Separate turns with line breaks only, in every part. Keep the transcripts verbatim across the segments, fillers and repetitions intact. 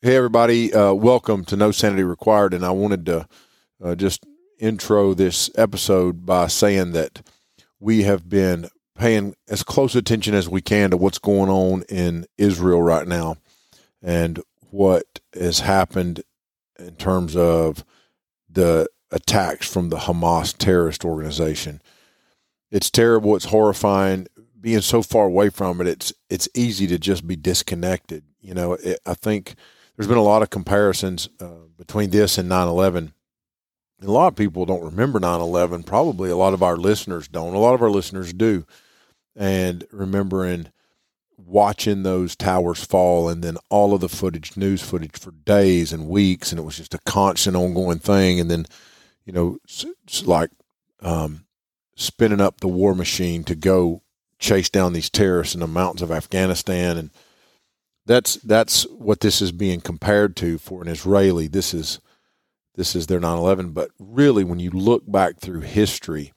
Hey, everybody. Uh, welcome to No Sanity Required. And I wanted to uh, just intro this episode by saying that we have been paying as close attention as we can to what's going on in Israel right now and what has happened in terms of the attacks from the Hamas terrorist organization. It's terrible. It's horrifying. Being so far away from it, it's it's easy to just be disconnected. You know, it, I think there's been a lot of comparisons uh, between this and nine eleven. And a lot of people don't remember nine eleven. Probably a lot of our listeners don't. A lot of our listeners do. And remembering watching those towers fall and then all of the footage, news footage for days and weeks, and it was just a constant ongoing thing. And then, you know, it's, it's like um, spinning up the war machine to go chase down these terrorists in the mountains of Afghanistan. And That's that's what this is being compared to for an Israeli. This is this is their nine eleven. But really, when you look back through history,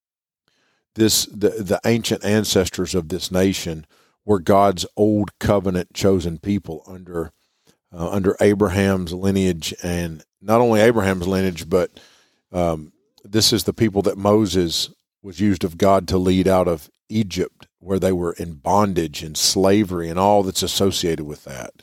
this the, the ancient ancestors of this nation were God's old covenant chosen people under uh, under Abraham's lineage, and not only Abraham's lineage, but um, this is the people that Moses was used of God to lead out of Egypt, where they were in bondage and slavery and all that's associated with that.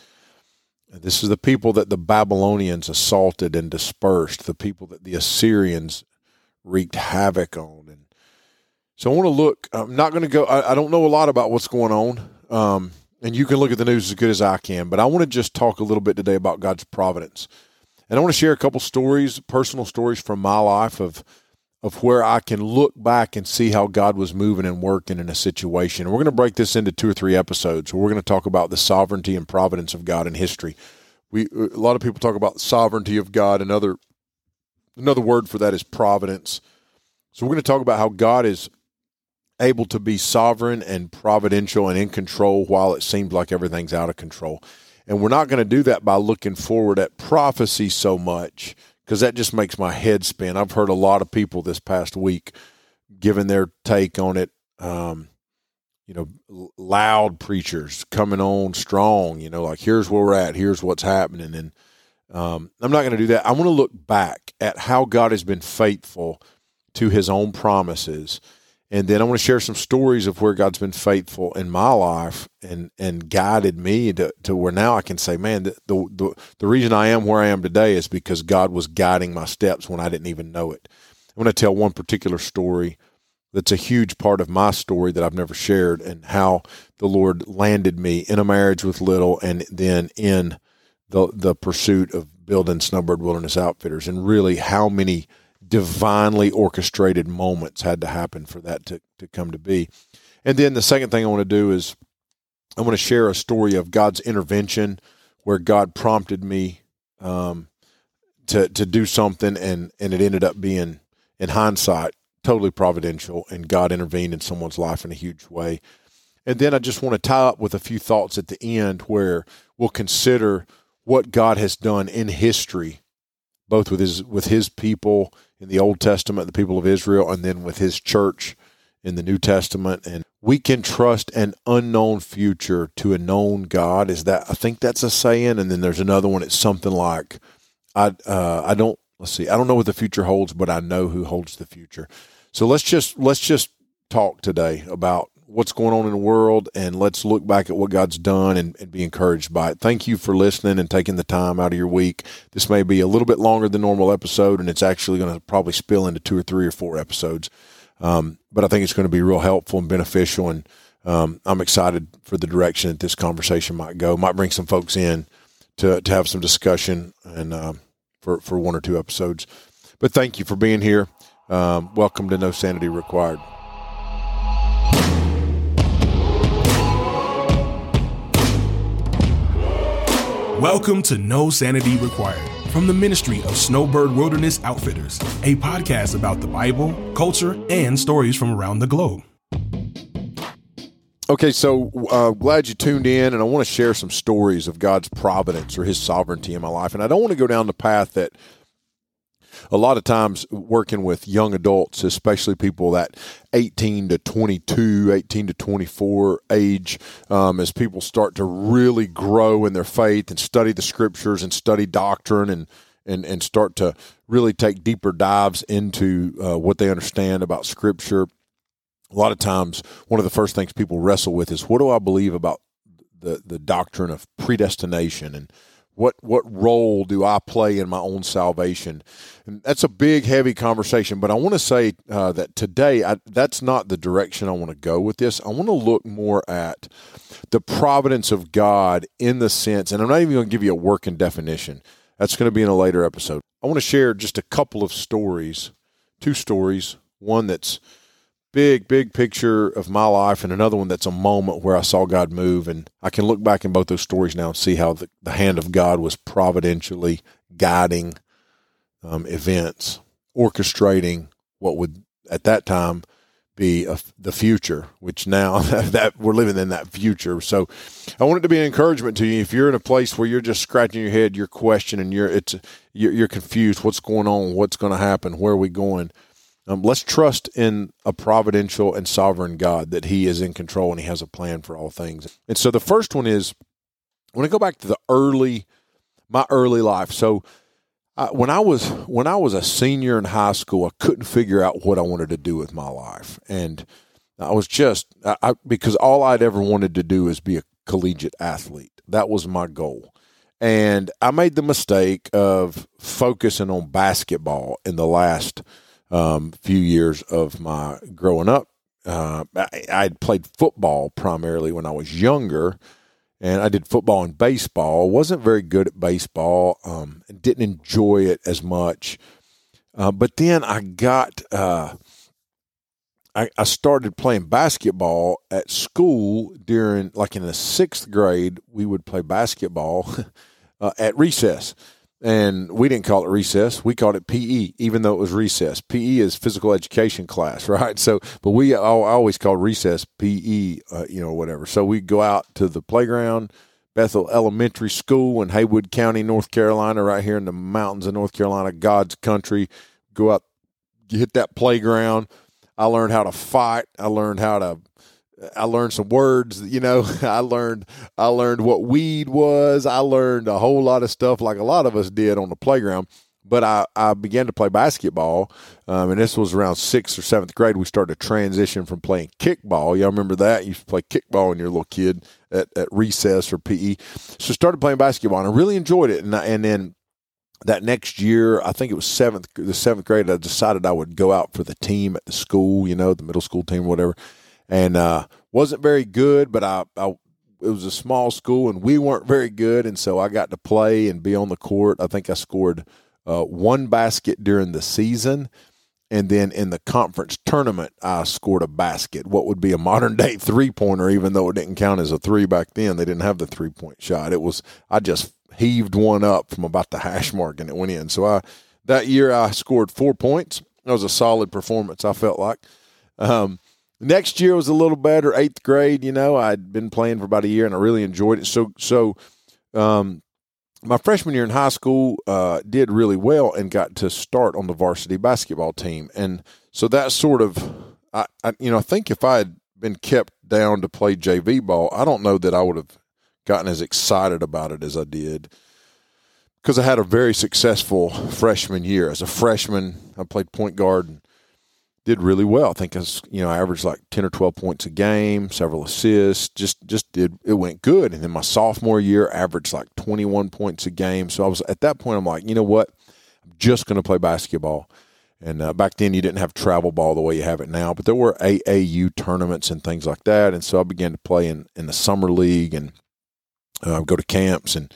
And this is the people that the Babylonians assaulted and dispersed, the people that the Assyrians wreaked havoc on. And so I want to look, I'm not going to go, I, I don't know a lot about what's going on, um, and you can look at the news as good as I can, but I want to just talk a little bit today about God's providence. And I want to share a couple stories, personal stories from my life of of where I can look back and see how God was moving and working in a situation. We're going to break this into two or three episodes. We're going to talk about the sovereignty and providence of God in history. We a lot of people talk about the sovereignty of God. Another another word for that is providence. So we're going to talk about how God is able to be sovereign and providential and in control while it seems like everything's out of control. And we're not going to do that by looking forward at prophecy so much, because that just makes my head spin. I've heard a lot of people this past week giving their take on it. Um, you know, loud preachers coming on strong, you know, like here's where we're at, here's what's happening. And um, I'm not going to do that. I want to look back at how God has been faithful to his own promises. And then I want to share some stories of where God's been faithful in my life and, and guided me to, to where now I can say, man, the, the the reason I am where I am today is because God was guiding my steps when I didn't even know it. I'm going to tell one particular story that's a huge part of my story that I've never shared, and how the Lord landed me in a marriage with little and then in the the pursuit of building Snowbird Wilderness Outfitters, and really how many divinely orchestrated moments had to happen for that to, to come to be. And then the second thing I want to do is I want to share a story of God's intervention where God prompted me um, to to do something, and, and it ended up being, in hindsight, totally providential, and God intervened in someone's life in a huge way. And then I just want to tie up with a few thoughts at the end where we'll consider what God has done in history, both with his with his people in the Old Testament, the people of Israel, and then with his church in the New Testament. And we can trust an unknown future to a known God. Is that, I think that's a saying. And then there's another one. It's something like, I uh, I don't, let's see, I don't know what the future holds, but I know who holds the future. So let's just, let's just talk today about what's going on in the world, and let's look back at what God's done and, and be encouraged by it. Thank you for listening and taking the time out of your week. This may be a little bit longer than normal episode, and it's actually going to probably spill into two or three or four episodes. Um, but I think it's going to be real helpful and beneficial, and um, I'm excited for the direction that this conversation might go. Might bring some folks in to to have some discussion and um, for, for one or two episodes. But thank you for being here. Um, welcome to No Sanity Required.
Welcome to No Sanity Required, from the ministry of Snowbird Wilderness Outfitters, a podcast about the Bible, culture, and stories from around the globe.
Okay, so uh, glad you tuned in, and I want to share some stories of God's providence or his sovereignty in my life. And I don't want to go down the path that a lot of times working with young adults, especially people that eighteen to twenty-two, eighteen to twenty-four age, um, as people start to really grow in their faith and study the scriptures and study doctrine and and, and start to really take deeper dives into uh, what they understand about scripture. A lot of times, one of the first things people wrestle with is, what do I believe about the, the doctrine of predestination, and what what role do I play in my own salvation? And that's a big, heavy conversation, but I want to say uh, that today, I, that's not the direction I want to go with this. I want to look more at the providence of God in the sense, and I'm not even going to give you a working definition. That's going to be in a later episode. I want to share just a couple of stories, two stories, one that's big, big picture of my life, and another one that's a moment where I saw God move. And I can look back in both those stories now and see how the, the hand of God was providentially guiding um, events, orchestrating what would at that time be a, the future, which now that we're living in that future. So I want it to be an encouragement to you. If you're in a place where you're just scratching your head, you're questioning, you're it's you're, you're confused, what's going on, what's going to happen, where are we going? Um, let's trust in a providential and sovereign God, that he is in control and he has a plan for all things. And so the first one is, I want to go back to the early, my early life. So uh, when I was when I was a senior in high school, I couldn't figure out what I wanted to do with my life, and I was just I, I, because all I'd ever wanted to do is be a collegiate athlete. That was my goal. And I made the mistake of focusing on basketball in the last Um, few years of my growing up. Uh, I, I'd played football primarily when I was younger, and I did football and baseball. Wasn't very good at baseball, um, and didn't enjoy it as much. Uh, but then I got, uh, I, I started playing basketball at school during, like in the sixth grade, we would play basketball uh, at recess. And we didn't call it recess. We called it P E, even though it was recess. P E is physical education class, right? So, but we I always called recess P E, uh, you know, whatever. So we'd go out to the playground, Bethel Elementary School in Haywood County, North Carolina, right here in the mountains of North Carolina, God's country. Go out, hit that playground. I learned how to fight. I learned how to I learned some words, you know, I learned, I learned what weed was. I learned a whole lot of stuff like a lot of us did on the playground, but I, I began to play basketball. Um, and this was around sixth or seventh grade. We started to transition from playing kickball. Y'all remember that? You used to play kickball when you were a little kid at, at recess or P E. So started playing basketball, and I really enjoyed it. And, I, and then that next year, I think it was seventh, the seventh grade, I decided I would go out for the team at the school, you know, the middle school team, whatever. And uh, wasn't very good, but I, I it was a small school, and we weren't very good, and so I got to play and be on the court. I think I scored uh, one basket during the season, and then in the conference tournament, I scored a basket, what would be a modern-day three-pointer, even though it didn't count as a three back then. They didn't have the three-point shot. It was I just heaved one up from about the hash mark, and it went in. So I that year I scored four points. That was a solid performance, I felt like. Um Next year was a little better, eighth grade, you know. I'd been playing for about a year, and I really enjoyed it. So so um, my freshman year in high school uh, did really well and got to start on the varsity basketball team. And so that sort of, I, I you know, I think if I had been kept down to play J V ball, I don't know that I would have gotten as excited about it as I did, because I had a very successful freshman year. As a freshman, I played point guard and did really well. I think I was, you know, I averaged like ten or twelve points a game, several assists, just, just did, it went good. And then my sophomore year averaged like twenty-one points a game. So I was, at that point, I'm like, you know what? I'm just going to play basketball. And uh, back then you didn't have travel ball the way you have it now, but there were A A U tournaments and things like that. And so I began to play in, in the summer league and uh, go to camps and,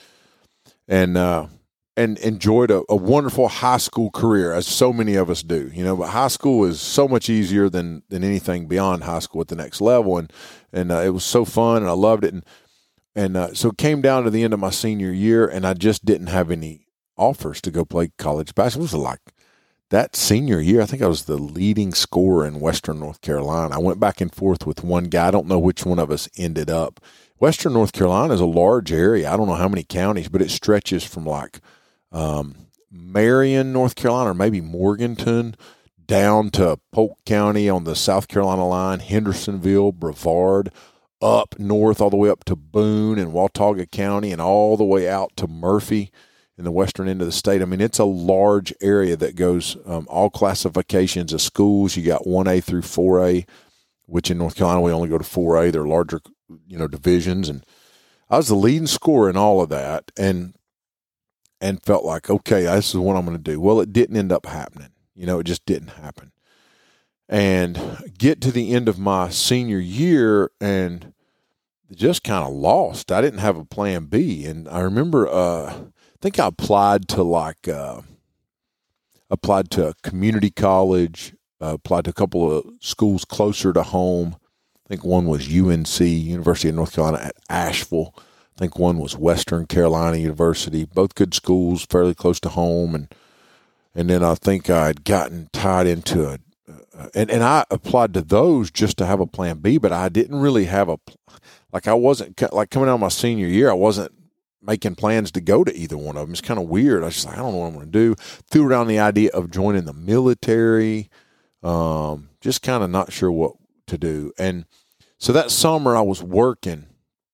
and, uh, and enjoyed a, a wonderful high school career, as so many of us do, you know. But high school is so much easier than than anything beyond high school at the next level, and and uh, it was so fun, and I loved it, and and uh, so it came down to the end of my senior year, and I just didn't have any offers to go play college basketball. It was like that senior year, I think I was the leading scorer in Western North Carolina. I went back and forth with one guy. I don't know which one of us ended up. Western North Carolina is a large area. I don't know how many counties, but it stretches from like Um, Marion, North Carolina, or maybe Morganton, down to Polk County on the South Carolina line, Hendersonville, Brevard, up north all the way up to Boone and Watauga County, and all the way out to Murphy in the western end of the state. I mean, it's a large area that goes um, all classifications of schools. You got one A through four A, which in North Carolina we only go to four A. They're larger, you know, divisions. And I was the leading scorer in all of that, and and felt like, okay, this is what I'm going to do. Well, it didn't end up happening. You know, it just didn't happen. And get to the end of my senior year and just kind of lost. I didn't have a plan B. And I remember, uh, I think I applied to like, uh, applied to a community college, uh, applied to a couple of schools closer to home. I think one was U N C, University of North Carolina at Asheville. I think one was Western Carolina University, both good schools, fairly close to home. And and then I think I had gotten tied into a, uh, and, and I applied to those just to have a plan B, but I didn't really have a, like I wasn't, like coming out of my senior year, I wasn't making plans to go to either one of them. It's kind of weird. I was just like, I don't know what I'm going to do. Threw around the idea of joining the military, um, just kind of not sure what to do. And so that summer I was working.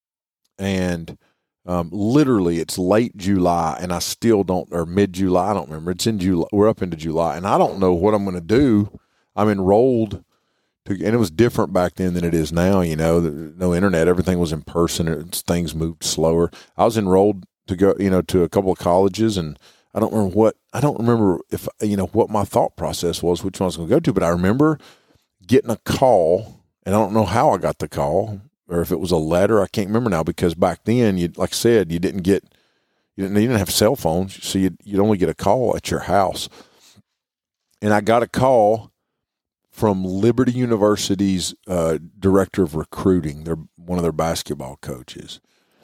And um, literally, it's late July, and I still don't, or mid-July, I don't remember. It's in July. We're up into July, and I don't know what I'm going to do. I'm enrolled, to, and it was different back then than it is now. You know, no internet, everything was in person. It's, things moved slower. I was enrolled to go, you know, to a couple of colleges, and I don't remember what. I don't remember if you know what my thought process was, which one I was going to go to, but I remember getting a call, and I don't know how I got the call. Or if it was a letter, I can't remember now, because back then, you like I said, you didn't get, you didn't, you didn't have cell phones, so you'd, you'd only get a call at your house. And I got a call from Liberty University's uh, director of recruiting. They're one of their basketball coaches,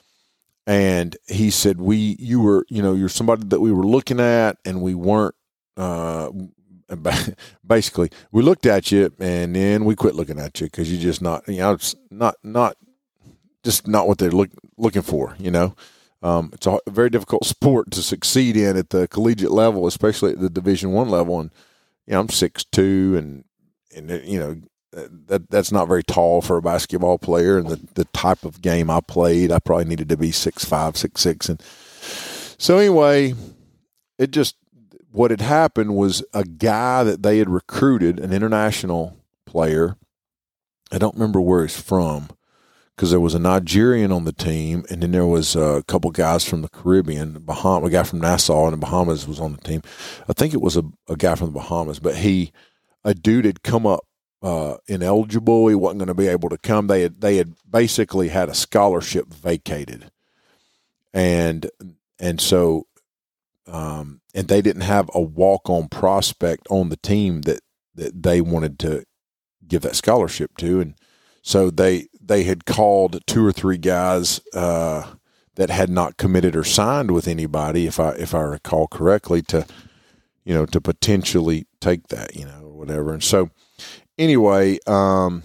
and he said, "We, you were, you know, you're somebody that we were looking at, and we weren't." Uh, Basically, we looked at you and then we quit looking at you because you're just not, you know, it's not, not, just not what they're look, looking for, you know. Um, it's a very difficult sport to succeed in at the collegiate level, especially at the Division One level. And, you know, I'm six two and, and you know, that that's not very tall for a basketball player. And the, the type of game I played, I probably needed to be six five, six six. And so anyway, it just, what had happened was a guy that they had recruited, an international player. I don't remember where he's from, because there was a Nigerian on the team, and then there was a couple guys from the Caribbean, Bahamas, a guy from Nassau in the Bahamas was on the team. I think it was a, a guy from the Bahamas, but he, a dude had come up uh, ineligible. He wasn't going to be able to come. They had they had basically had a scholarship vacated, and and so. Um, and they didn't have a walk-on prospect on the team that, that they wanted to give that scholarship to. And so they they had called two or three guys uh, that had not committed or signed with anybody, if I if I recall correctly, to you know to potentially take that, you know, or whatever. And so anyway, um,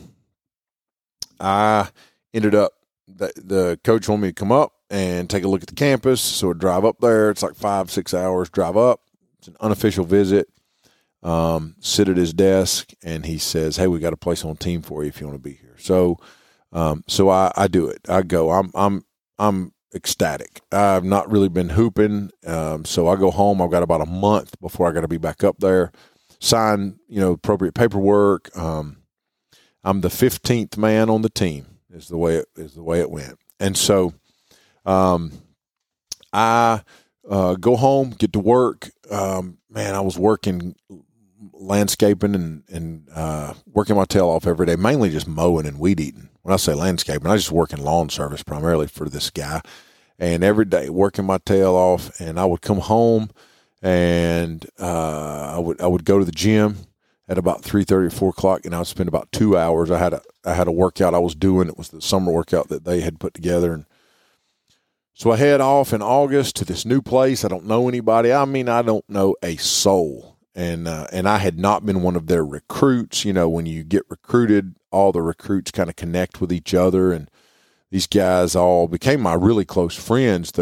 I ended up the, the coach wanted me to come up and take a look at the campus. So I drive up there. It's like five, six hours, drive up. It's an unofficial visit. Um, sit at his desk, and he says, "Hey, we got a place on team for you if you want to be here." So, um, so I, I do it. I go. I'm, I'm, I'm ecstatic. I've not really been hooping. Um, so I go home. I've got about a month before I got to be back up there, sign, you know, appropriate paperwork. Um, I'm the fifteenth man on the team is the way it is the way it went. And so, Um, I uh, go home, get to work. Um, man, I was working landscaping and, and uh, working my tail off every day, mainly just mowing and weed eating. When I say landscaping, I was just working lawn service primarily for this guy. And every day working my tail off, and I would come home and uh, I would I would go to the gym at about three thirty or four o'clock, and I would spend about two hours. I had a I had a workout I was doing. It was the summer workout that they had put together, and so I head off in August to this new place. I don't know anybody. I mean, I don't know a soul. And uh, and I had not been one of their recruits. You know, when you get recruited, all the recruits kind of connect with each other. And these guys all became my really close friends. The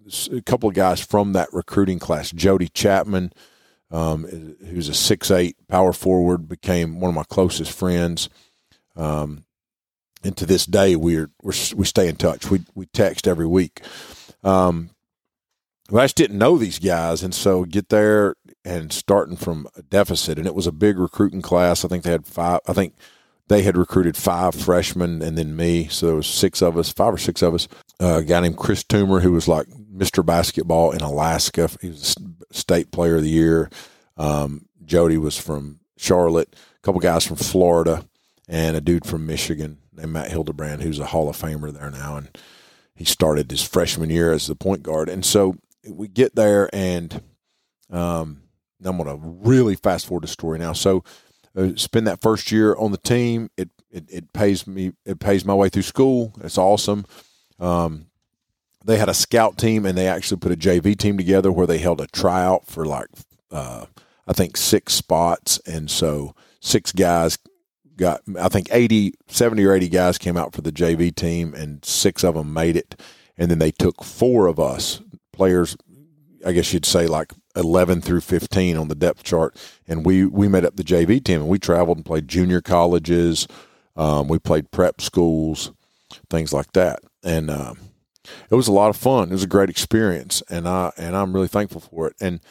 a couple of guys from that recruiting class. Jody Chapman, um, who's a six eight power forward, became one of my closest friends. Um, and to this day, we're, we're we stay in touch. We we text every week. Um, but I just didn't know these guys, and so get there and starting from a deficit, and it was a big recruiting class. I think they had five. I think they had recruited five freshmen, and then me. So there was six of us, five or six of us. Uh, a guy named Chris Toomer, who was like Mister Basketball in Alaska. He was a state player of the year. Um, Jody was from Charlotte. A couple guys from Florida, and a dude from Michigan named Matt Hildebrand, who's a Hall of Famer there now, and he started his freshman year as the point guard. And so we get there, and um, I'm going to really fast forward the story now. So uh, spend that first year on the team. It, it it pays me. It pays my way through school. It's awesome. Um, they had a scout team, and they actually put a J V team together where they held a tryout for like uh, I think six spots, and so six guys got, I think eighty, seventy or eighty guys came out for the J V team, and six of them made it. And then they took four of us players, I guess you'd say like eleven through fifteen on the depth chart, and we, we made up the J V team, and we traveled and played junior colleges. Um, we played prep schools, things like that. And um, it was a lot of fun. It was a great experience, and, I, and I'm really thankful for it. And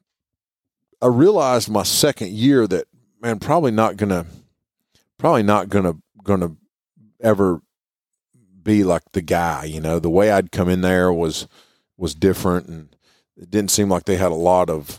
I realized my second year that, man, probably not going to, probably not going to, going to ever be like the guy, you know. The way I'd come in there was was different, and it didn't seem like they had a lot of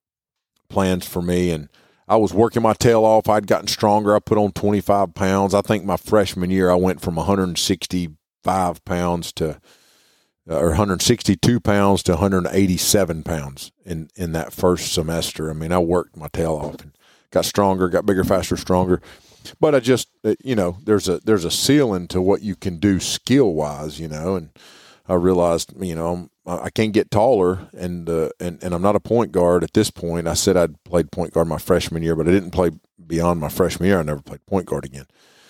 plans for me. And I was working my tail off. I'd gotten stronger. I put on twenty-five pounds. I think my freshman year I went from one hundred sixty-five pounds to or one hundred sixty-two pounds to one hundred eighty-seven pounds in in that first semester. I mean, I worked my tail off and got stronger, got bigger, faster, stronger. But I just, you know, there's a there's a ceiling to what you can do skill wise, you know. And I realized, you know, I can't get taller, and uh, and and I'm not a point guard at this point. I said I'd played point guard my freshman year, but I didn't play beyond my freshman year. I never played point guard again.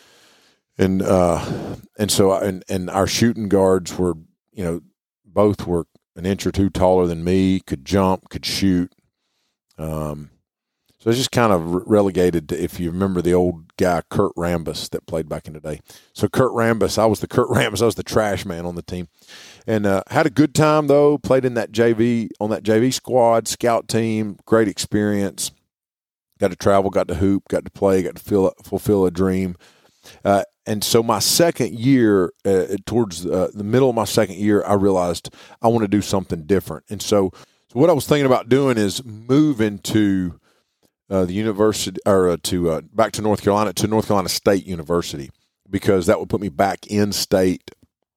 And uh, and so I, and and our shooting guards were, you know, both were an inch or two taller than me, could jump, could shoot. Um. So it's just kind of relegated to, if you remember the old guy, Kurt Rambis, that played back in the day. So Kurt Rambis, I was the Kurt Rambis, I was the trash man on the team. And uh, had a good time, though, played in that J V, on that J V squad, scout team, great experience. Got to travel, got to hoop, got to play, got to fill, fulfill a dream. Uh, and so my second year, uh, towards uh, the middle of my second year, I realized I want to do something different. And so, so what I was thinking about doing is moving to Uh, the university, or uh, to uh, back to North Carolina, to North Carolina State University, because that would put me back in state.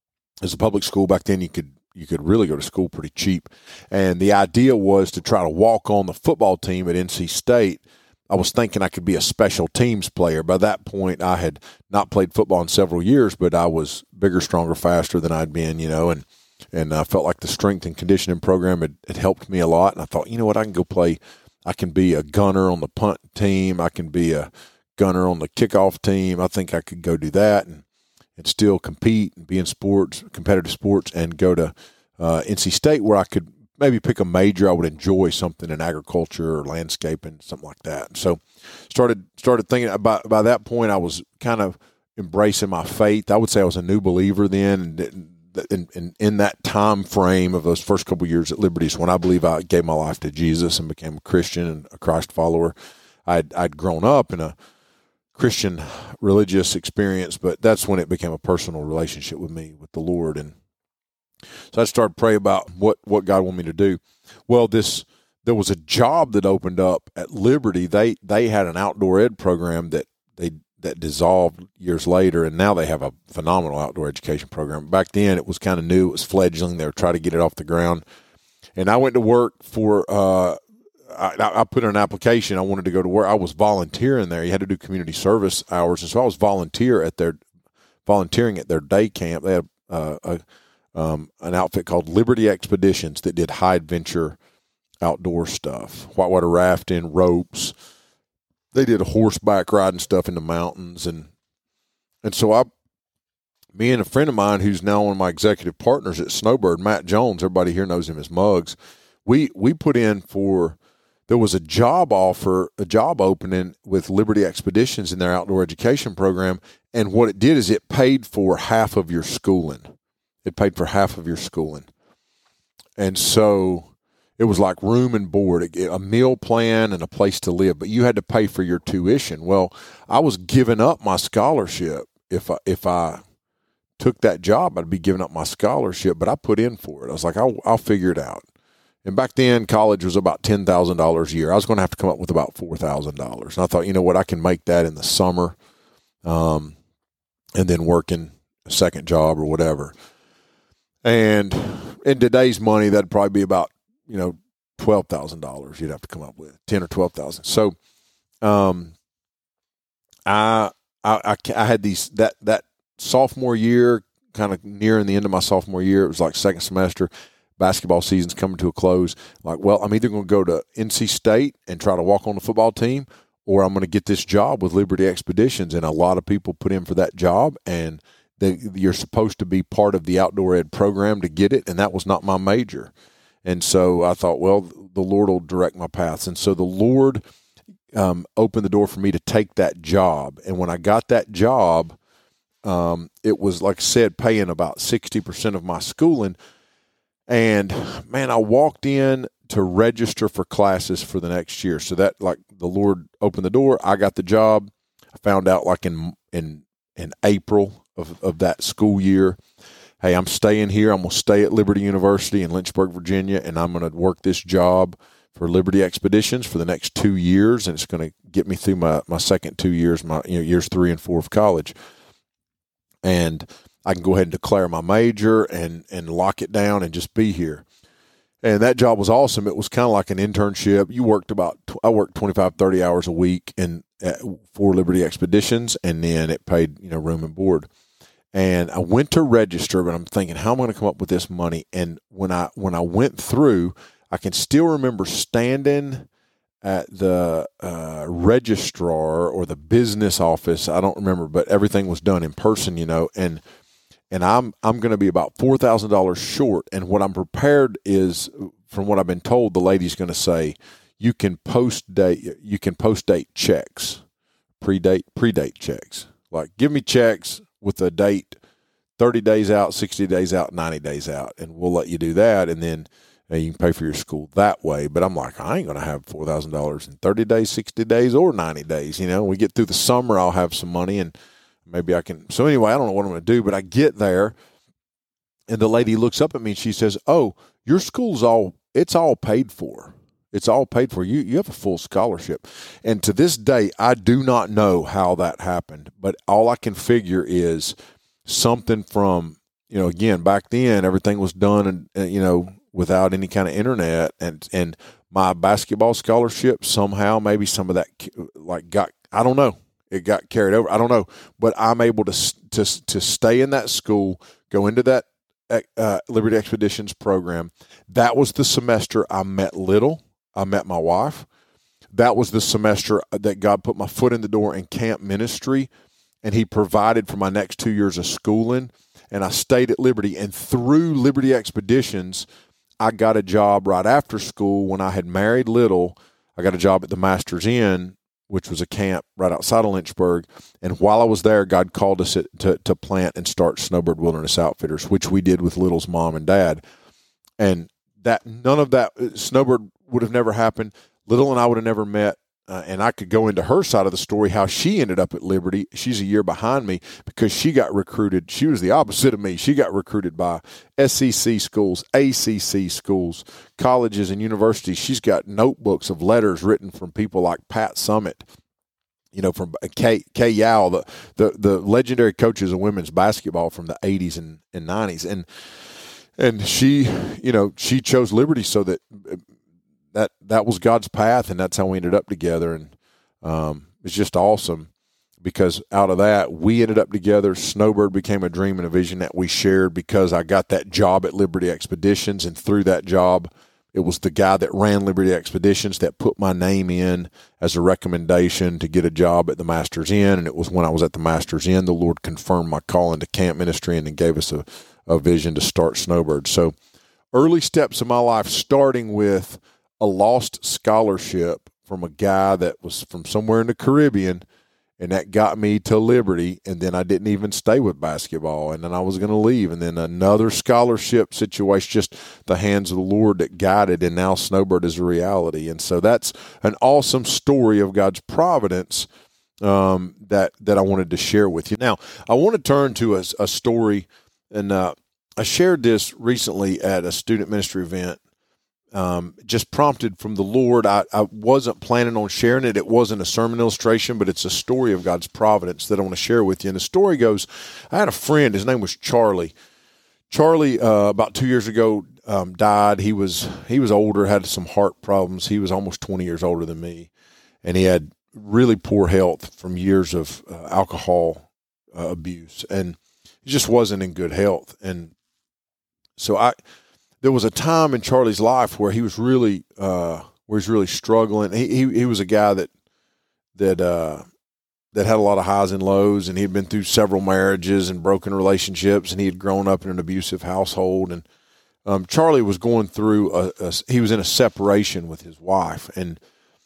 As a public school back then, you could you could really go to school pretty cheap, and the idea was to try to walk on the football team at N C State. I was thinking I could be a special teams player. By that point, I had not played football in several years, but I was bigger, stronger, faster than I'd been, you know, and and I felt like the strength and conditioning program had, had helped me a lot. And I thought, you know what, I can go play. I can be a gunner on the punt team. I can be a gunner on the kickoff team. I think I could go do that and, and still compete and be in sports, competitive sports, and go to uh, N C State, where I could maybe pick a major I would enjoy, something in agriculture or landscaping, something like that. So started started thinking about, by that point, I was kind of embracing my faith. I would say I was a new believer then, and In, in, in that time frame of those first couple of years at Liberty is when I believe I gave my life to Jesus and became a Christian and a Christ follower. I'd, I'd grown up in a Christian religious experience, but that's when it became a personal relationship with me, with the Lord. And so I started praying about what, what God wanted me to do. Well, this there was a job that opened up at Liberty. They they had an outdoor ed program that they that dissolved years later, and now they have a phenomenal outdoor education program. Back then, it was kind of new. It was fledgling. They were trying to get it off the ground. And I went to work for uh, – I, I put in an application. I wanted to go to work. I was volunteering there. You had to do community service hours, and so I was volunteer at their volunteering at their day camp. They had uh, a, um, an outfit called Liberty Expeditions that did high adventure outdoor stuff, whitewater rafting, ropes. They did horseback riding stuff in the mountains, and and so I me and a friend of mine who's now one of my executive partners at Snowbird, Matt Jones, everybody here knows him as Muggs, we we put in for, there was a job offer, a job opening with Liberty Expeditions in their outdoor education program, and what it did is it paid for half of your schooling. It paid for half of your schooling. And so it was like room and board, a meal plan and a place to live, but you had to pay for your tuition. Well, I was giving up my scholarship. If I, if I took that job, I'd be giving up my scholarship, but I put in for it. I was like, I'll, I'll figure it out. And back then, college was about ten thousand dollars a year. I was going to have to come up with about four thousand dollars. And I thought, you know what, I can make that in the summer um, and then working a second job or whatever. And in today's money, that'd probably be about, you know, twelve thousand dollars you'd have to come up with, ten or twelve thousand. So um, I, I, I, I had these, that, that sophomore year, kind of nearing the end of my sophomore year, it was like second semester, basketball season's coming to a close. Like, well, I'm either going to go to N C State and try to walk on the football team, or I'm going to get this job with Liberty Expeditions. And a lot of people put in for that job, and they, you're supposed to be part of the outdoor ed program to get it, and that was not my major. And so I thought, well, the Lord will direct my paths. And so the Lord um, opened the door for me to take that job. And when I got that job, um, it was, like I said, paying about sixty percent of my schooling. And, man, I walked in to register for classes for the next year. So that, like, the Lord opened the door. I got the job. I found out, like, in in in April of, of that school year, hey, I'm staying here. I'm going to stay at Liberty University in Lynchburg, Virginia, and I'm going to work this job for Liberty Expeditions for the next two years, and it's going to get me through my, my second two years, my you know, years three and four of college. And I can go ahead and declare my major and, and lock it down and just be here. And that job was awesome. It was kind of like an internship. You worked about, I worked twenty-five, thirty hours a week in, at, for Liberty Expeditions, and then it paid, you know, room and board. And I went to register, but I'm thinking, how am I going to come up with this money? And when I when I went through, I can still remember standing at the uh, registrar or the business office. I don't remember, but everything was done in person, you know. And and I'm I'm going to be about four thousand dollars short. And what I'm prepared is, from what I've been told, the lady's going to say, you can post date you can post date checks, predate predate checks. Like, give me checks with a date thirty days out, sixty days out, ninety days out, and we'll let you do that, and then uh, you can pay for your school that way. But I'm like, I ain't going to have four thousand dollars in thirty days, sixty days, or ninety days. You know, we get through the summer, I'll have some money, and maybe I can. So anyway, I don't know what I'm going to do, but I get there, and the lady looks up at me, and she says, oh, your school's all, it's all paid for. It's all paid for. You you have a full scholarship. And to this day, I do not know how that happened, but all I can figure is something from, you know, again, back then, everything was done, and you know, without any kind of internet, and, and my basketball scholarship, somehow, maybe some of that, like, got, I don't know, it got carried over. I don't know, but I'm able to, to, to stay in that school, go into that uh, Liberty Expeditions program. That was the semester I met Little. I met my wife. That was the semester that God put my foot in the door in camp ministry, and he provided for my next two years of schooling, and I stayed at Liberty. And through Liberty Expeditions, I got a job right after school. When I had married Little, I got a job at the Master's Inn, which was a camp right outside of Lynchburg. And while I was there, God called us to, to plant and start Snowbird Wilderness Outfitters, which we did with Little's mom and dad. And that none of that, Snowbird would have never happened. Little and I would have never met, uh, and I could go into her side of the story, how she ended up at Liberty. She's a year behind me because she got recruited. She was the opposite of me. She got recruited by S E C schools, A C C schools, colleges, and universities. She's got notebooks of letters written from people like Pat Summit, you know, from Kay, Kay Yao, the, the, the legendary coaches of women's basketball from the eighties and, and nineties. And, and she, you know, she chose Liberty so that that that was God's path, and that's how we ended up together. And um, it's just awesome because out of that, we ended up together. Snowbird became a dream and a vision that we shared because I got that job at Liberty Expeditions, and through that job, It was the guy that ran Liberty Expeditions that put my name in as a recommendation to get a job at the Master's Inn. And it was when I was at the Master's Inn, the Lord confirmed my call into camp ministry and then gave us a, a vision to start Snowbird. So early steps of my life, starting with a lost scholarship from a guy that was from somewhere in the Caribbean, and that got me to Liberty, and then I didn't even stay with basketball, and then I was going to leave, and then another scholarship situation, just the hands of the Lord that guided, and now Snowbird is a reality. And so that's an awesome story of God's providence um, that that I wanted to share with you. Now, I want to turn to a, a story, and uh, I shared this recently at a student ministry event, Um, just prompted from the Lord. I, I wasn't planning on sharing it. It wasn't a sermon illustration, but it's a story of God's providence that I want to share with you. And the story goes, I had a friend, his name was Charlie. Charlie, uh, about two years ago, um, died. He was, he was older, had some heart problems. He was almost twenty years older than me. And he had really poor health from years of uh, alcohol uh, abuse. And he just wasn't in good health. And so I, there was a time in Charlie's life where he was really, uh, where he's really struggling. He, he he was a guy that that uh, that had a lot of highs and lows, and he had been through several marriages and broken relationships, and he had grown up in an abusive household. And um, Charlie was going through a, a he was in a separation with his wife, and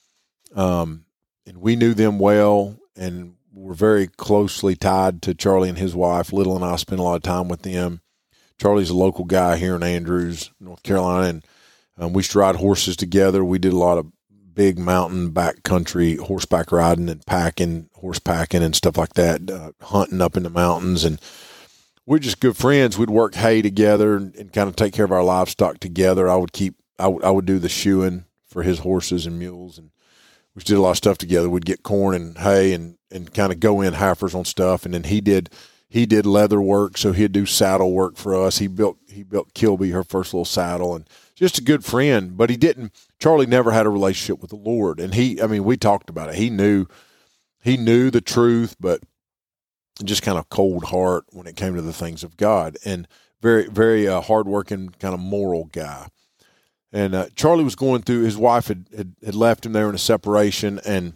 um, and we knew them well, and were very closely tied to Charlie and his wife. Little and I spent a lot of time with them. Charlie's a local guy here in Andrews, North Carolina, and um, we used to ride horses together. We did a lot of big mountain backcountry horseback riding and packing, horse packing and stuff like that, uh, hunting up in the mountains. And we're just good friends. We'd work hay together and, and kind of take care of our livestock together. I would keep, I, w- I would do the shoeing for his horses and mules, and we just did a lot of stuff together. We'd get corn and hay and, and kind of go in heifers on stuff, and then he did – He did leather work, so he'd do saddle work for us. He built he built Kilby, her first little saddle, and just a good friend. But he didn't. Charlie never had a relationship with the Lord, and he. I mean, we talked about it. He knew, he knew the truth, but just kind of cold heart when it came to the things of God, and very very uh, hardworking, kind of moral guy. And uh, Charlie was going through. His wife had, had had left him there in a separation, and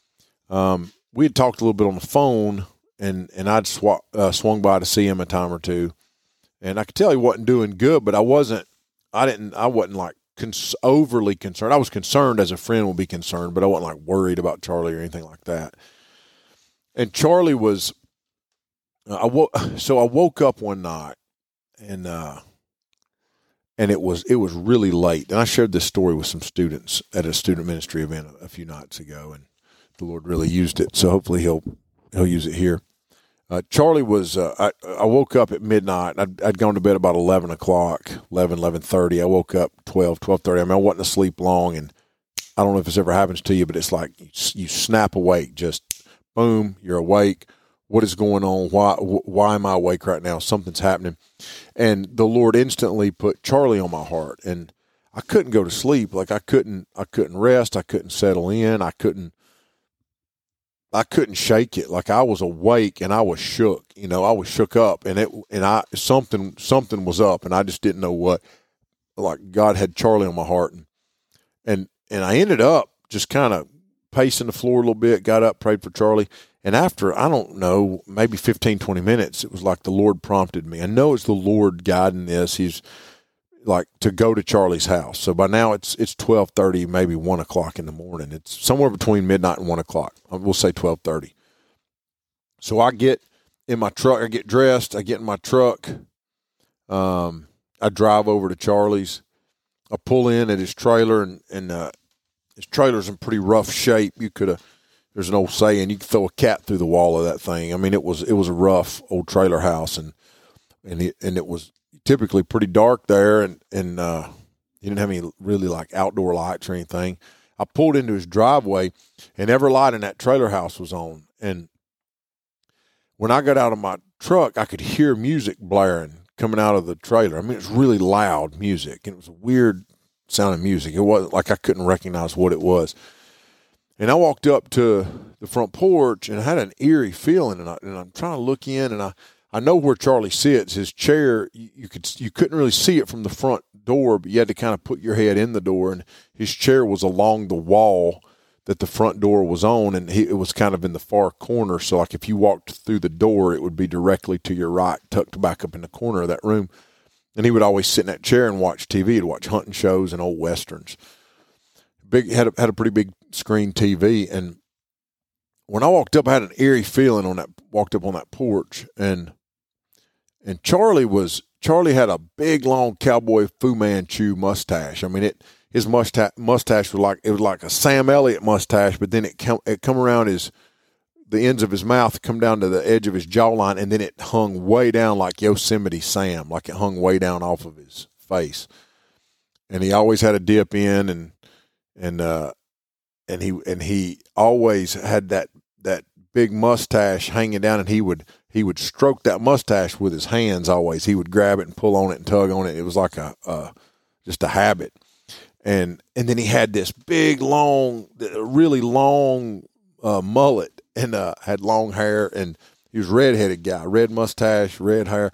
um, we had talked a little bit on the phone. And and I'd sw- uh, swung by to see him a time or two, and I could tell he wasn't doing good. But I wasn't, I didn't, I wasn't like cons- overly concerned. I was concerned as a friend would be concerned, but I wasn't like worried about Charlie or anything like that. And Charlie was, uh, I woke, so I woke up one night, and uh, and it was it was really late. And I shared this story with some students at a student ministry event a, a few nights ago, and the Lord really used it. So hopefully he'll he'll use it here. Uh, Charlie was, uh, I, I woke up at midnight. I'd, I'd gone to bed about eleven o'clock, eleven, eleven thirty. I woke up twelve, twelve thirty. I mean, I wasn't asleep long, and I don't know if this ever happens to you, but it's like you, you snap awake, just boom, you're awake. What is going on? Why, why am I awake right now? Something's happening. And the Lord instantly put Charlie on my heart, and I couldn't go to sleep. Like I couldn't, I couldn't rest. I couldn't settle in. I couldn't, I couldn't shake it. Like I was awake and I was shook, you know, I was shook up, and it, and I, something, something was up, and I just didn't know what. Like God had Charlie on my heart, and, and, and I ended up just kind of pacing the floor a little bit, got up, prayed for Charlie. And after, I don't know, maybe fifteen, twenty minutes, it was like the Lord prompted me. I know it's the Lord guiding this. He's like to go to Charlie's house. So by now it's it's twelve thirty, maybe one o'clock in the morning. It's somewhere between midnight and one o'clock. We'll say twelve thirty. So I get in my truck, I get dressed, I get in my truck. Um, I drive over to Charlie's. I pull in at his trailer, and, and uh, his trailer's in pretty rough shape. You could have, there's an old saying, you could throw a cat through the wall of that thing. I mean, it was it was a rough old trailer house, and and it, and it was typically pretty dark there, and and uh, he didn't have any really like outdoor lights or anything. I pulled into his driveway, and every light in that trailer house was on. And when I got out of my truck, I could hear music blaring coming out of the trailer. I mean, it was really loud music, and it was a weird sounding music. It wasn't like I couldn't recognize what it was. And I walked up to the front porch, and I had an eerie feeling, and, I, and I'm trying to look in, and I, I know where Charlie sits. His chair, you, you could you couldn't really see it from the front door, but you had to kind of put your head in the door, and his chair was along the wall that the front door was on, and he, it was kind of in the far corner. So like if you walked through the door, it would be directly to your right, tucked back up in the corner of that room. And he would always sit in that chair and watch T V. He'd watch hunting shows and old westerns. Big had a, had a pretty big screen T V, and when I walked up, I had an eerie feeling on that. Walked up on that porch, and and Charlie was Charlie had a big long cowboy Fu Manchu mustache. I mean it. His mustache, mustache was like it was like a Sam Elliott mustache, but then it come it come around his the ends of his mouth, come down to the edge of his jawline, and then it hung way down like Yosemite Sam, like it hung way down off of his face. And he always had a dip in, and and uh, and he and he always had that that big mustache hanging down, and he would he would stroke that mustache with his hands. Always, he would grab it and pull on it and tug on it. It was like a uh, just a habit. And and then he had this big, long, really long uh, mullet, and uh, had long hair, and he was a redheaded guy, red mustache, red hair.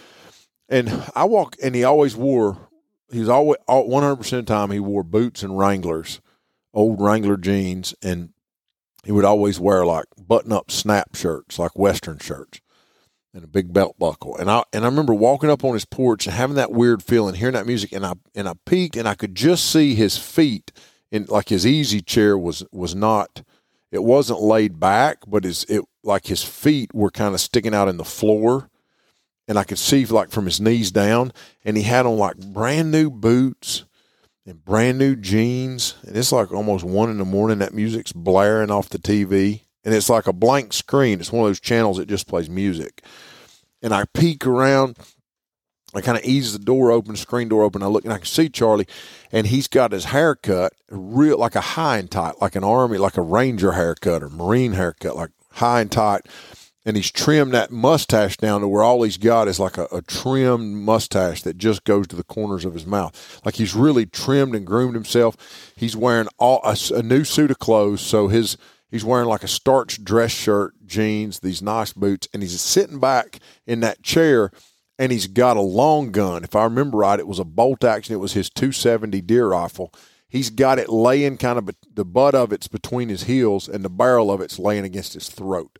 And I walk, and he always wore, he was always, one hundred percent of the time, he wore boots and Wranglers, old Wrangler jeans, and he would always wear like button-up snap shirts, like Western shirts, and a big belt buckle. And I and I remember walking up on his porch and having that weird feeling, hearing that music, and I and I peeked, and I could just see his feet in like his easy chair was was not, it wasn't laid back, but his it like his feet were kind of sticking out in the floor, and I could see like from his knees down, and he had on like brand new boots and brand new jeans, and it's like almost one in the morning. That music's blaring off the T V. And it's like a blank screen. It's one of those channels that just plays music. And I peek around. I kind of ease the door open, screen door open. I look, and I can see Charlie. And he's got his haircut real like a high and tight, like an army, like a ranger haircut or Marine haircut, like high and tight. And he's trimmed that mustache down to where all he's got is like a, a trimmed mustache that just goes to the corners of his mouth. Like he's really trimmed and groomed himself. He's wearing all a, a new suit of clothes. So his He's wearing like a starched dress shirt, jeans, these nice boots, and he's sitting back in that chair, and he's got a long gun. If I remember right, it was a bolt action. It was his two seventy deer rifle. He's got it laying kind of, the butt of it's between his heels, and the barrel of it's laying against his throat.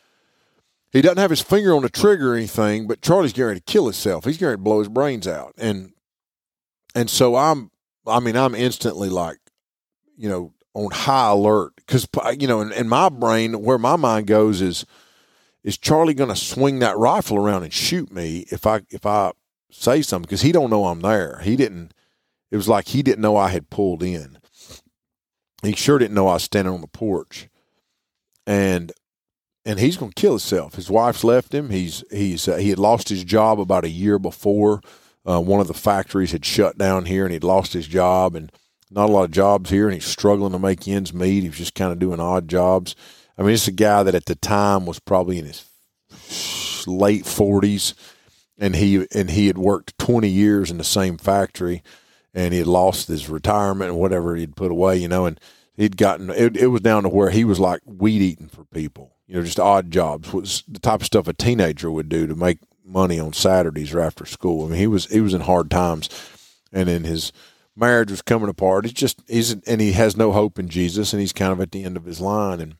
He doesn't have his finger on the trigger or anything, but Charlie's getting ready to kill himself. He's getting ready to blow his brains out. And and so I'm, I mean, I'm instantly like, you know, on high alert, because, you know, in, in my brain, where my mind goes is, is Charlie going to swing that rifle around and shoot me if I if I say something? Because he don't know I'm there. He didn't. It was like he didn't know I had pulled in. He sure didn't know I was standing on the porch, and and he's going to kill himself. His wife's left him. He's he's uh, he had lost his job about a year before. Uh, one of the factories had shut down here, and he'd lost his job, and not a lot of jobs here, and he's struggling to make ends meet. He was just kind of doing odd jobs. I mean, it's a guy that at the time was probably in his late forties, and he and he had worked twenty years in the same factory, and he had lost his retirement and whatever he'd put away, you know, and he'd gotten it, it was down to where he was like weed eating for people, you know, just odd jobs, was the type of stuff a teenager would do to make money on Saturdays or after school. I mean, he was he was in hard times, and in his marriage was coming apart. He's just, he's, and he has no hope in Jesus, and he's kind of at the end of his line. And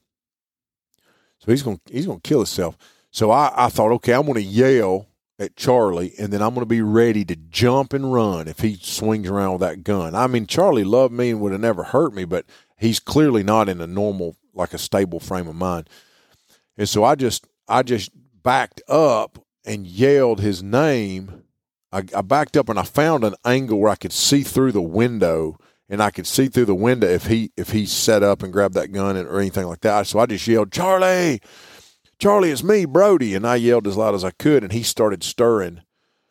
so he's going to, he's going to kill himself. So I, I thought, okay, I'm going to yell at Charlie, and then I'm going to be ready to jump and run if he swings around with that gun. I mean, Charlie loved me and would have never hurt me, but he's clearly not in a normal, like a stable frame of mind. And so I just, I just backed up and yelled his name. I, I backed up and I found an angle where I could see through the window, and I could see through the window if he if he set up and grabbed that gun or anything like that. So I just yelled, "Charlie, Charlie, it's me, Brody," and I yelled as loud as I could, and he started stirring,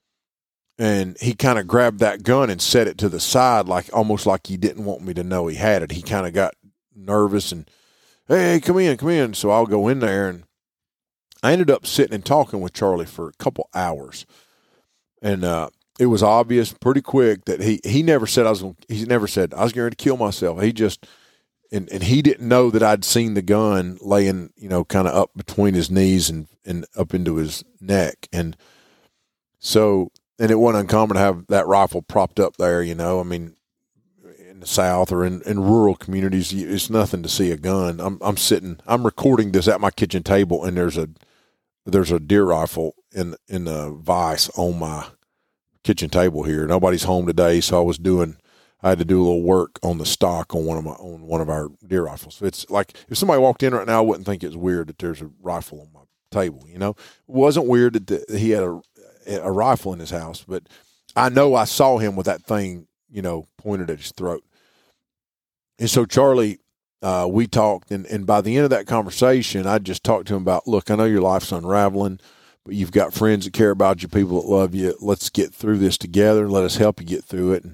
and he kind of grabbed that gun and set it to the side, like almost like he didn't want me to know he had it. He kind of got nervous and, "Hey, come in, come in." So I'll go in there, and I ended up sitting and talking with Charlie for a couple hours. And uh, it was obvious pretty quick that he, he never said I was gonna, he never said I was going to kill myself. He just and, and he didn't know that I'd seen the gun laying, you know, kind of up between his knees and, and up into his neck. And so, and it wasn't uncommon to have that rifle propped up there, you know. I mean, in the South or in, in rural communities, it's nothing to see a gun. I'm I'm sitting, I'm recording this at my kitchen table, and there's a there's a deer rifle in in a vise on my kitchen table here. Nobody's home today, so I was doing. I had to do a little work on the stock on one of my on one of our deer rifles. So it's like if somebody walked in right now, I wouldn't think it was weird that there's a rifle on my table. You know, it wasn't weird that the, he had a a rifle in his house, but I know I saw him with that thing, you know, pointed at his throat. And so Charlie, uh, we talked, and, and by the end of that conversation, I just talked to him about, look, I know your life's unraveling, but you've got friends that care about you, people that love you. Let's get through this together and let us help you get through it. And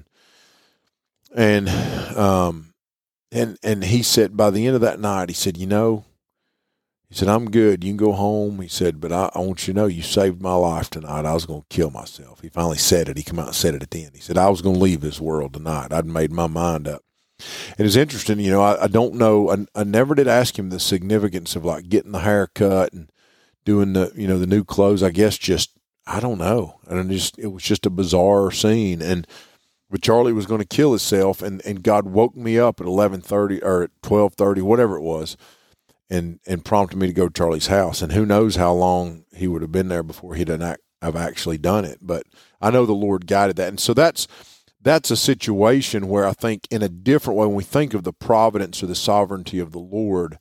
And, um, and, and he said, by the end of that night, he said, you know, he said, I'm good. You can go home. He said, but I, I want you to know you saved my life tonight. I was going to kill myself. He finally said it. He came out and said it at the end. He said, I was going to leave this world tonight. I'd made my mind up. And it's interesting, you know, I, I don't know. I, I never did ask him the significance of like getting the haircut and doing the, you know, the new clothes. I guess just, I don't know. And it just, it was just a bizarre scene. And, But Charlie was going to kill himself, and, and God woke me up at eleven thirty or at twelve thirty, whatever it was, and and prompted me to go to Charlie's house. And who knows how long he would have been there before he'd have actually done it. But I know the Lord guided that. And so that's that's a situation where I think in a different way, when we think of the providence or the sovereignty of the Lord,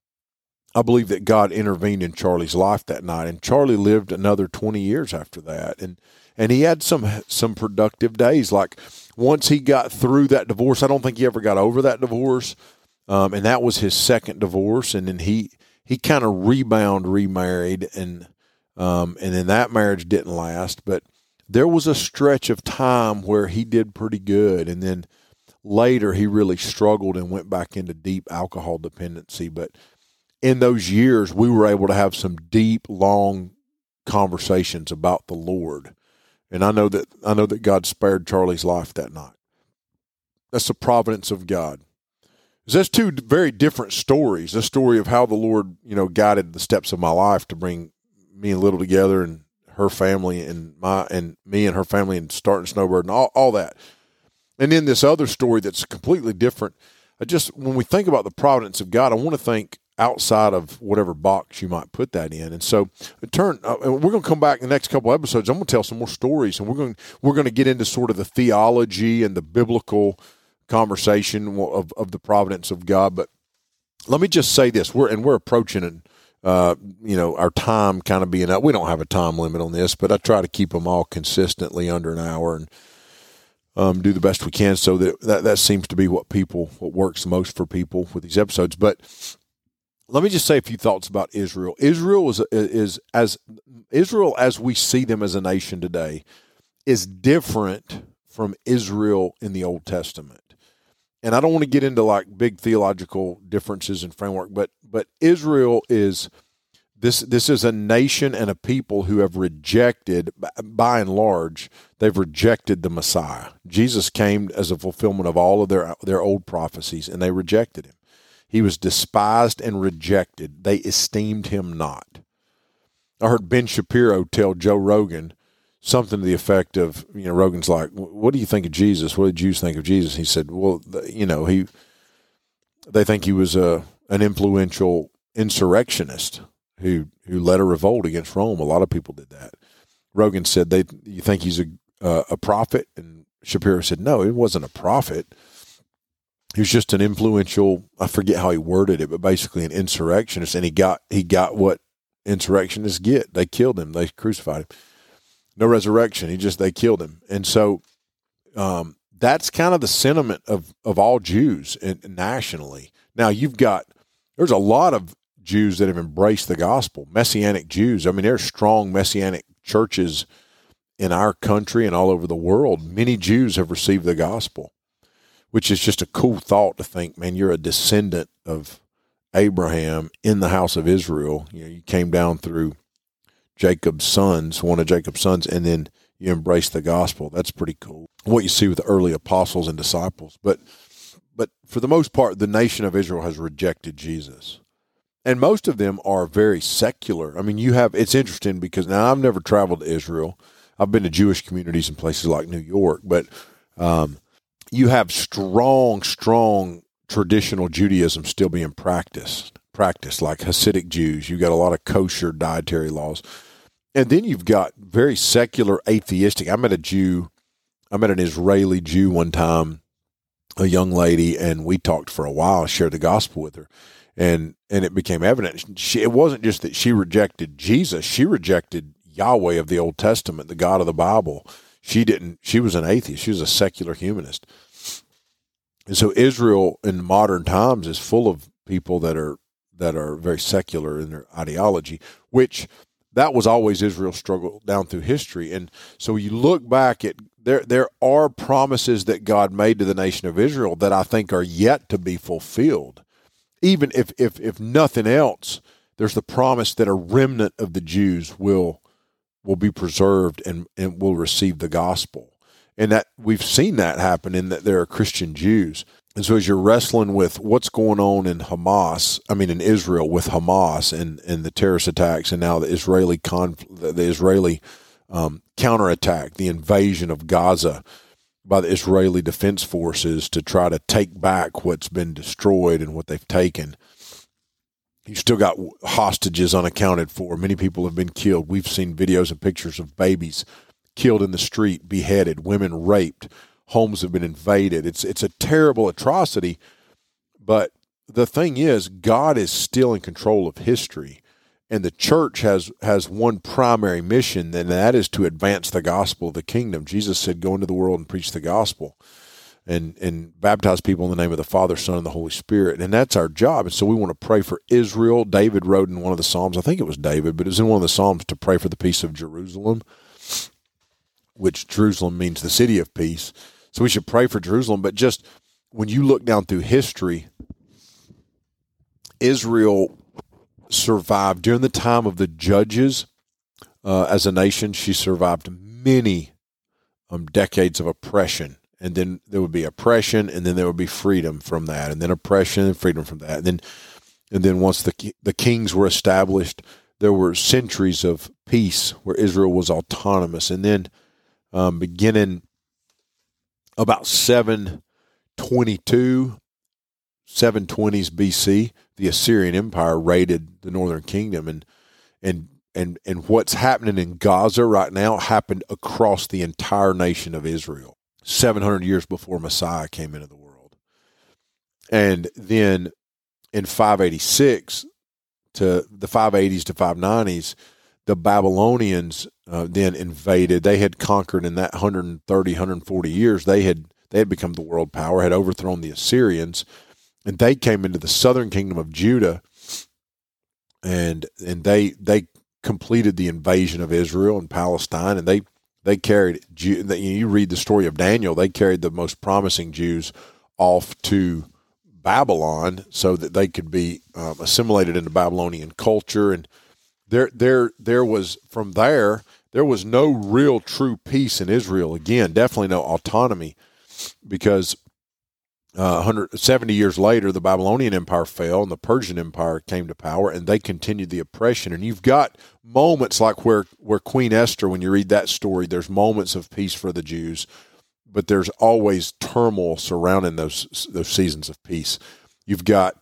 I believe that God intervened in Charlie's life that night. And Charlie lived another twenty years after that. And And he had some some productive days. Like once he got through that divorce, I don't think he ever got over that divorce, um, and that was his second divorce. And then he he kind of rebound, remarried, and um, and then that marriage didn't last. But there was a stretch of time where he did pretty good, and then later he really struggled and went back into deep alcohol dependency. But in those years, we were able to have some deep, long conversations about the Lord. And I know that I know that God spared Charlie's life that night. That's the providence of God. That's two very different stories. The story of how the Lord, you know, guided the steps of my life to bring me and Little together, and her family, and my and me and her family, and starting Snowbird, and all, all that. And then this other story that's completely different. I just when we think about the providence of God, I want to think outside of whatever box you might put that in. And so turn, uh, we're going to come back in the next couple episodes. I'm going to tell some more stories, and we're going we're going to get into sort of the theology and the biblical conversation of, of the providence of God. But let me just say this, we're, and we're approaching it, uh, you know, our time kind of being up. We don't have a time limit on this, but I try to keep them all consistently under an hour, and um, do the best we can. So that, that, that seems to be what people, what works most for people with these episodes. But let me just say a few thoughts about Israel. Israel is, is as Israel as we see them as a nation today is different from Israel in the Old Testament. And I don't want to get into like big theological differences and framework, but but Israel is this this is a nation and a people who have rejected, by and large, they've rejected the Messiah. Jesus came as a fulfillment of all of their their old prophecies, and they rejected him. He was despised and rejected. They esteemed him not. I heard Ben Shapiro tell Joe Rogan something to the effect of, you know, Rogan's like, what do you think of Jesus? What did Jews think of Jesus? He said, well, you know, he, they think he was a, an influential insurrectionist who, who led a revolt against Rome. A lot of people did that. Rogan said, they, you think he's a, uh, a prophet? And Shapiro said, no, he wasn't a prophet. He was just an influential, I forget how he worded it, but basically an insurrectionist. And he got, he got what insurrectionists get. They killed him. They crucified him. No resurrection. He just, they killed him. And so um, that's kind of the sentiment of, of all Jews in, nationally. Now you've got, there's a lot of Jews that have embraced the gospel, Messianic Jews. I mean, there's strong Messianic churches in our country and all over the world. Many Jews have received the gospel, which is just a cool thought to think, man, you're a descendant of Abraham in the house of Israel. You know, you came down through Jacob's sons, one of Jacob's sons, and then you embrace the gospel. That's pretty cool. What you see with the early apostles and disciples. But but for the most part, the nation of Israel has rejected Jesus. And most of them are very secular. I mean, you have, it's interesting because now I've never traveled to Israel. I've been to Jewish communities in places like New York, but um, you have strong, strong traditional Judaism still being practiced, practiced like Hasidic Jews. You've got a lot of kosher dietary laws. And then you've got very secular atheistic. I met a Jew, I met an Israeli Jew one time, a young lady, and we talked for a while, shared the gospel with her. And and it became evident. She, it wasn't just that she rejected Jesus. She rejected Yahweh of the Old Testament, the God of the Bible. She didn't. She was an atheist. She was a secular humanist. And so Israel in modern times is full of people that are that are very secular in their ideology, which that was always Israel's struggle down through history. And so you look back at there there are promises that God made to the nation of Israel that I think are yet to be fulfilled. Even if, if, if nothing else, there's the promise that a remnant of the Jews will will be preserved and, and will receive the gospel. And that we've seen that happen in that there are Christian Jews. And so as you're wrestling with what's going on in Hamas, I mean in Israel with Hamas and, and the terrorist attacks and now the Israeli conf, the, the Israeli um, counterattack, the invasion of Gaza by the Israeli Defense Forces to try to take back what's been destroyed and what they've taken. You've still got hostages unaccounted for. Many people have been killed. We've seen videos and pictures of babies killed in the street, beheaded, women raped, homes have been invaded. It's it's a terrible atrocity, but the thing is, God is still in control of history. And the church has, has one primary mission, and that is to advance the gospel of the kingdom. Jesus said, go into the world and preach the gospel and, and baptize people in the name of the Father, Son, and the Holy Spirit. And that's our job. And so we want to pray for Israel. David wrote in one of the Psalms, I think it was David, but it was in one of the Psalms to pray for the peace of Jerusalem, which Jerusalem means the city of peace. So we should pray for Jerusalem. But just when you look down through history, Israel survived during the time of the judges uh, as a nation. She survived many um, decades of oppression, and then there would be oppression, and then there would be freedom from that, and then oppression and freedom from that. And then, and then once the the kings were established, there were centuries of peace where Israel was autonomous. And then, um, beginning about seven twenty-two, seven twenties B C, the Assyrian Empire raided the northern kingdom, and and and and what's happening in Gaza right now happened across the entire nation of Israel seven hundred years before Messiah came into the world. And then in five eighty-six to the five eighties to five nineties, the Babylonians uh, then invaded. They had conquered in that one hundred thirty, one hundred forty years. They had they had become the world power, had overthrown the Assyrians. And they came into the southern kingdom of Judah, and and they they completed the invasion of Israel and Palestine, and they they carried. You read the story of Daniel; they carried the most promising Jews off to Babylon so that they could be um, assimilated into Babylonian culture. And there there there was from there there was no real true peace in Israel. Again, definitely no autonomy, because Uh, one hundred seventy years later, the Babylonian Empire fell and the Persian Empire came to power, and they continued the oppression. And you've got moments like where, where Queen Esther, when you read that story, there's moments of peace for the Jews, but there's always turmoil surrounding those those seasons of peace. You've got,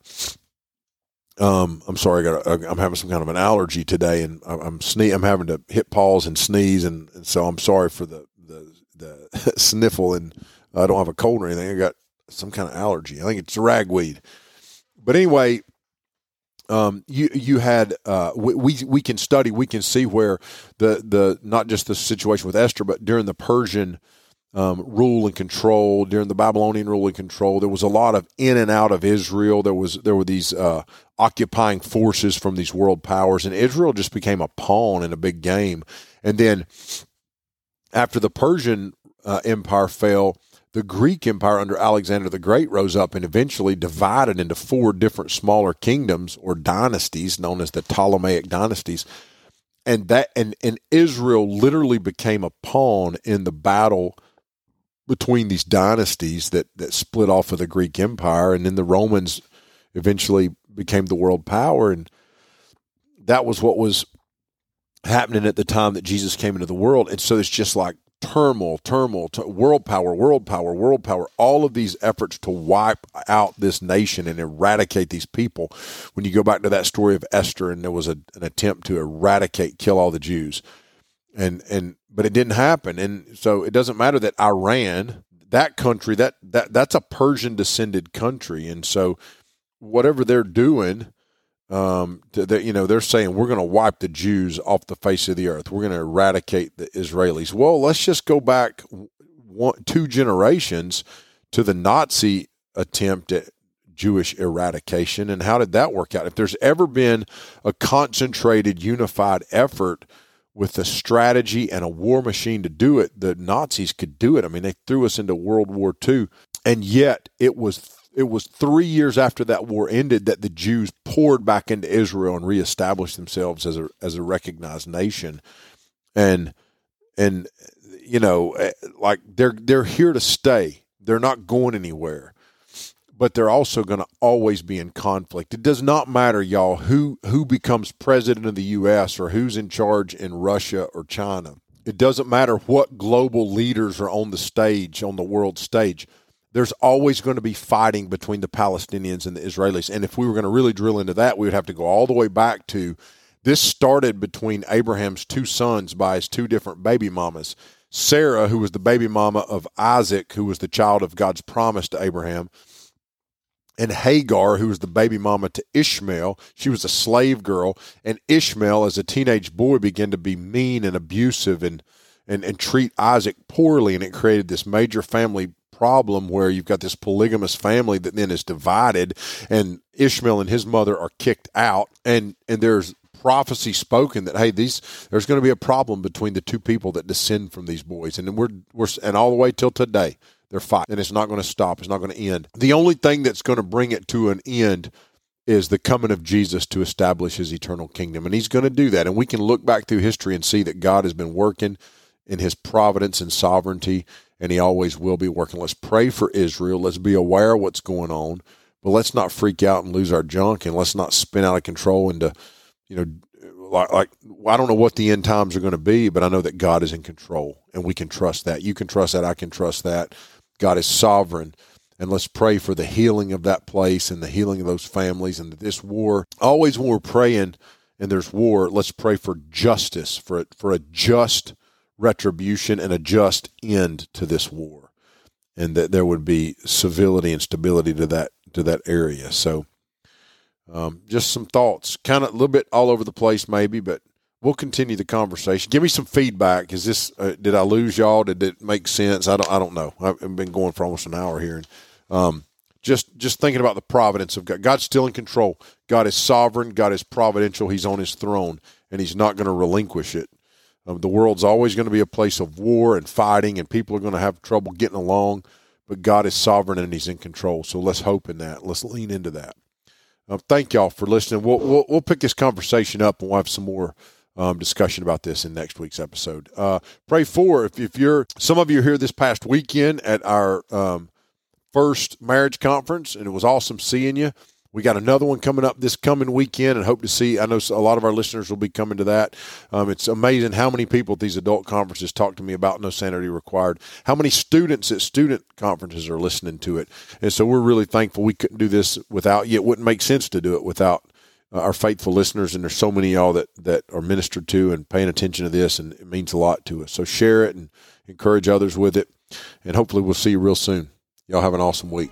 um, I'm sorry, I got a, I'm having some kind of an allergy today, and I'm sne- I'm having to hit pause and sneeze, and, and so I'm sorry for the the, the sniffle, and I don't have a cold or anything. I got some kind of allergy. I think it's ragweed. But anyway, um, you you had uh, we, we we can study, we can see where the the not just the situation with Esther, but during the Persian um, rule and control, during the Babylonian rule and control, there was a lot of in and out of Israel. There was there were these uh, occupying forces from these world powers, and Israel just became a pawn in a big game. And then after the Persian uh, Empire fell, the Greek Empire under Alexander the Great rose up and eventually divided into four different smaller kingdoms or dynasties known as the Ptolemaic dynasties. And that and, and Israel literally became a pawn in the battle between these dynasties that, that split off of the Greek Empire, and then the Romans eventually became the world power, and that was what was happening at the time that Jesus came into the world. And so it's just like turmoil, turmoil, t- world power, world power, world power, all of these efforts to wipe out this nation and eradicate these people. When you go back to that story of Esther, and there was a, an attempt to eradicate, kill all the Jews, and and but it didn't happen. And so it doesn't matter that Iran, that country, that that that's a Persian descended country, and so whatever they're doing, um, they, you know, they're saying we're going to wipe the Jews off the face of the earth. We're going to eradicate the Israelis. Well, let's just go back one, two generations to the Nazi attempt at Jewish eradication, and how did that work out? If there's ever been a concentrated, unified effort with a strategy and a war machine to do it, the Nazis could do it. I mean, they threw us into World War Two, and yet it was it was three years after that war ended that the Jews poured back into Israel and reestablished themselves as a as a recognized nation. And and you know, like they're they're here to stay. They're not going anywhere. But they're also going to always be in conflict. It does not matter, y'all, who who becomes president of the U S or who's in charge in Russia or China. It doesn't matter what global leaders are on the stage, on the world stage. There's always going to be fighting between the Palestinians and the Israelis. And if we were going to really drill into that, we would have to go all the way back to this started between Abraham's two sons by his two different baby mamas. Sarah, who was the baby mama of Isaac, who was the child of God's promise to Abraham, and Hagar, who was the baby mama to Ishmael. She was a slave girl, and Ishmael, as a teenage boy, began to be mean and abusive and, and, and treat Isaac poorly, and it created this major family problem where you've got this polygamous family that then is divided, and Ishmael and his mother are kicked out, and, and there's prophecy spoken that, hey, these there's going to be a problem between the two people that descend from these boys, and we're we're and all the way till today. They're fighting, and it's not going to stop. It's not going to end. The only thing that's going to bring it to an end is the coming of Jesus to establish his eternal kingdom, and he's going to do that. And we can look back through history and see that God has been working in his providence and sovereignty, and he always will be working. Let's pray for Israel. Let's be aware of what's going on, but let's not freak out and lose our junk, and let's not spin out of control into, you know, like, like I don't know what the end times are going to be, but I know that God is in control, and we can trust that. You can trust that. I can trust that. God is sovereign, and let's pray for the healing of that place and the healing of those families and this war. Always when we're praying and there's war, let's pray for justice, for, for a just retribution and a just end to this war, and that there would be civility and stability to that to that area. So um, just some thoughts, kind of a little bit all over the place maybe, but we'll continue the conversation. Give me some feedback. Is this, uh, did I lose y'all? Did it make sense? I don't, I don't know. I've been going for almost an hour here. And, um, just, just thinking about the providence of God. God's still in control. God is sovereign. God is providential. He's on his throne, and he's not going to relinquish it. Um, the world's always going to be a place of war and fighting, and people are going to have trouble getting along, but God is sovereign and he's in control. So let's hope in that. Let's lean into that. Uh, thank y'all for listening. We'll, we'll, we'll pick this conversation up, and we'll have some more Um, discussion about this in next week's episode. Uh, pray for, if, if you're, some of you are here this past weekend at our um, first marriage conference, and it was awesome seeing you. We got another one coming up this coming weekend, and hope to see, I know a lot of our listeners will be coming to that. Um, it's amazing how many people at these adult conferences talk to me about No Sanity Required, how many students at student conferences are listening to it. And so we're really thankful. We couldn't do this without you. It wouldn't make sense to do it without Uh, our faithful listeners, and there's so many of y'all that, that are ministered to and paying attention to this, and it means a lot to us. So share it and encourage others with it, and hopefully we'll see you real soon. Y'all have an awesome week.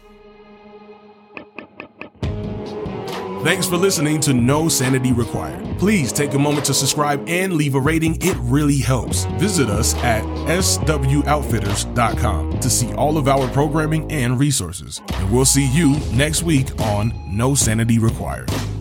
Thanks for listening to No Sanity Required. Please take a moment to subscribe and leave a rating. It really helps. Visit us at s w outfitters dot com to see all of our programming and resources. And we'll see you next week on No Sanity Required.